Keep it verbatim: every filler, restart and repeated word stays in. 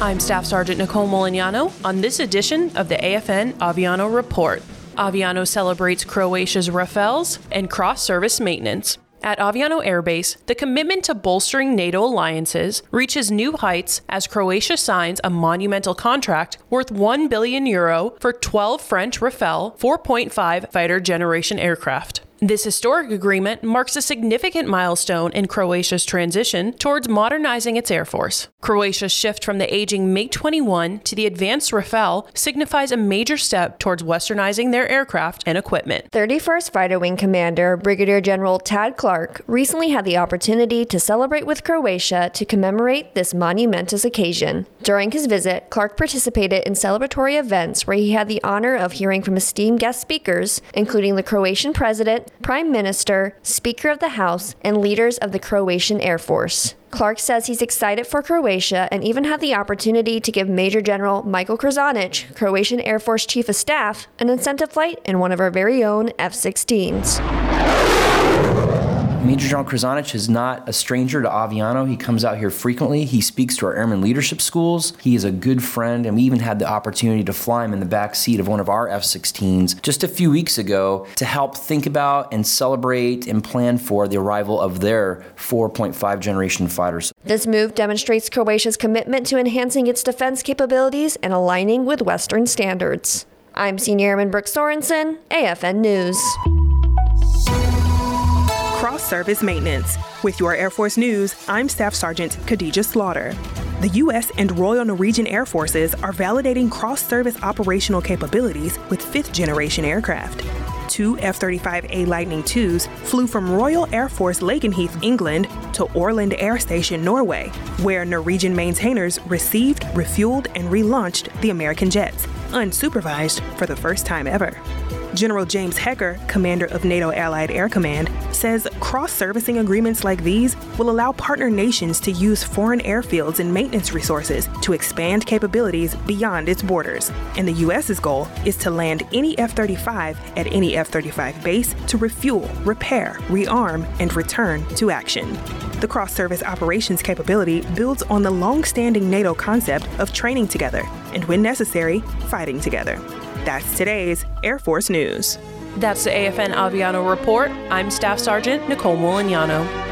I'm Staff Sergeant Nicole Molignano on this edition of the A F N Aviano Report. Aviano celebrates Croatia's Rafales and cross-service maintenance. At Aviano Air Base, the commitment to bolstering NATO alliances reaches new heights as Croatia signs a monumental contract worth one billion euro for twelve French Rafale four point five fighter generation aircraft. This historic agreement marks a significant milestone in Croatia's transition towards modernizing its air force. Croatia's shift from the aging MiG twenty-one to the advanced Rafale signifies a major step towards westernizing their aircraft and equipment. thirty-first Fighter Wing Commander Brigadier General Tad Clark recently had the opportunity to celebrate with Croatia to commemorate this monumentous occasion. During his visit, Clark participated in celebratory events where he had the honor of hearing from esteemed guest speakers, including the Croatian President, Prime Minister, Speaker of the House, and leaders of the Croatian Air Force. Clark says he's excited for Croatia and even had the opportunity to give Major General Michael Krznaric, Croatian Air Force Chief of Staff, an incentive flight in one of our very own F sixteens. Major General Krznaric is not a stranger to Aviano. He comes out here frequently. He speaks to our airman leadership schools. He is a good friend, and we even had the opportunity to fly him in the back seat of one of our F sixteens just a few weeks ago to help think about and celebrate and plan for the arrival of their four point five generation fighters. This move demonstrates Croatia's commitment to enhancing its defense capabilities and aligning with Western standards. I'm Senior Airman Brooke Sorensen, A F N News. Cross-service maintenance. With your Air Force News, I'm Staff Sergeant Khadija Slaughter. The U S and Royal Norwegian Air Forces are validating cross-service operational capabilities with fifth-generation aircraft. Two F thirty-five A Lightning twos flew from Royal Air Force Lakenheath, England, to Orland Air Station, Norway, where Norwegian maintainers received, refueled, and relaunched the American jets, unsupervised for the first time ever. General James Hecker, commander of NATO Allied Air Command, says cross-servicing agreements like these will allow partner nations to use foreign airfields and maintenance resources to expand capabilities beyond its borders. And the U S's goal is to land any F thirty-five at any F thirty-five base to refuel, repair, rearm, and return to action. The cross-service operations capability builds on the long-standing NATO concept of training together and, when necessary, fighting together. That's today's Air Force News. That's the A F N Aviano Report. I'm Staff Sergeant Nicole Molignano.